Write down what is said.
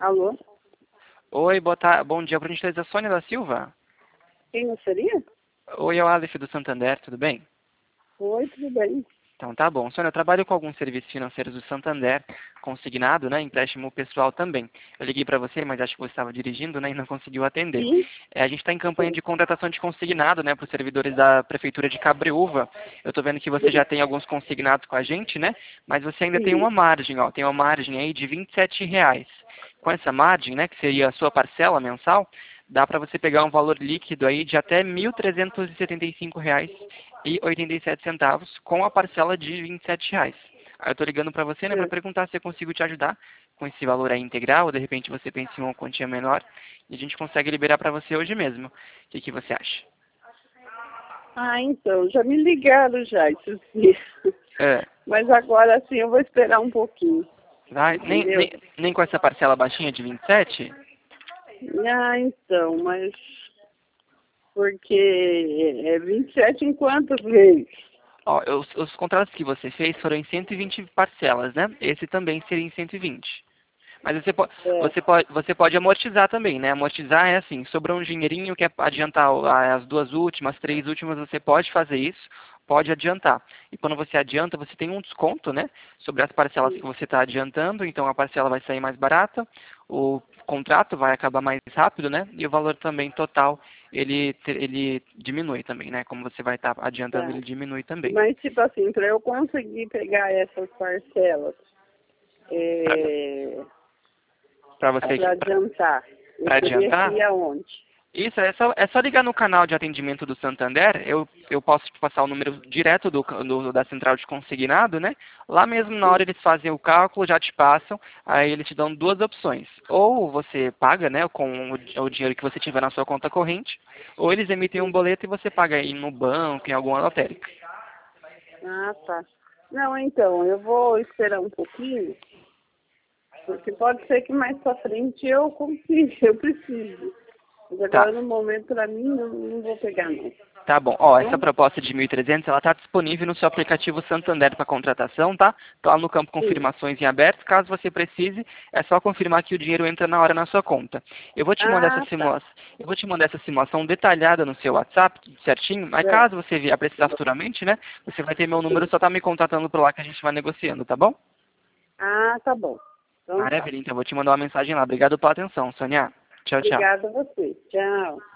Alô? Oi, bom dia, por gentileza, Sônia da Silva. Quem não seria? Oi, é o Aleph do Santander, tudo bem? Oi, tudo bem? Então tá bom. Sônia, eu trabalho com alguns serviços financeiros do Santander, consignado, né, empréstimo pessoal também. Eu liguei para você, mas acho que você estava dirigindo, né, e não conseguiu atender. Sim, A gente está em campanha sim, de contratação de consignado, né, para os servidores da Prefeitura de Cabreúva. Eu estou vendo que você já tem alguns consignados com a gente, né, mas você ainda tem sim. uma margem, ó, tem uma margem aí de R$ 27. Com essa margem, né, que seria a sua parcela mensal, dá para você pegar um valor líquido aí de até R$ 1.375,87 com a parcela de R$ 27. Aí eu estou ligando para você, né, para É. perguntar se eu consigo te ajudar com esse valor aí integral, ou de repente você pensa em uma quantia menor, e a gente consegue liberar para você hoje mesmo. O que você acha? Ah, então, já me ligaram já esses dias. É, Mas agora sim eu vou esperar um pouquinho, vai, entendeu? nem com essa parcela baixinha de 27? Ah, então, mas porque é 27 em quantas vezes? Ó, os contratos que você fez foram em 120 parcelas, né? Esse também seria em 120. Mas É, você pode amortizar também, né? Amortizar é assim, sobrou um dinheirinho, quer adiantar as duas últimas, três últimas, você pode fazer isso, pode adiantar. E quando você adianta, você tem um desconto, né? Sobre as parcelas que sim, você está adiantando, então a parcela vai sair mais barata, o contrato vai acabar mais rápido, né? E o valor também total, ele diminui também, né? Como você vai estar adiantando, tá. ele diminui também. Mas tipo assim, para eu conseguir pegar essas parcelas é, Para você, para adiantar, eu para teria que adiantar, ir aonde? isso, é só ligar no canal de atendimento do Santander, eu posso te passar o número direto da central de consignado, né? Lá mesmo na hora Sim. eles fazem o cálculo, já te passam, aí eles te dão duas opções. Ou você paga, né, com o dinheiro que você tiver na sua conta corrente, ou eles emitem um Sim. boleto e você paga aí no banco, em alguma lotérica. Ah, tá. Não, então, eu vou esperar um pouquinho, porque pode ser que mais pra frente eu consiga, eu preciso. Mas Tá. agora no momento pra mim não vou pegar não. Tá bom. Tá Ó, essa bom? proposta de 1.300, ela está disponível no seu aplicativo Santander para contratação, tá? Tá lá no campo Sim. confirmações em aberto. Caso você precise, é só confirmar que o dinheiro entra na hora na sua conta. Ah, tá. Eu vou te mandar essa simulação detalhada no seu WhatsApp, tudo certinho. Mas É. caso você vier a precisar futuramente, né? Você vai ter meu número, Sim. só tá me contatando por lá que a gente vai negociando, tá bom? Ah, tá bom. Então tá. Maravilha, então eu vou te mandar uma mensagem lá. Obrigado pela atenção, Sônia. Tchau, tchau. Obrigada a você. Tchau.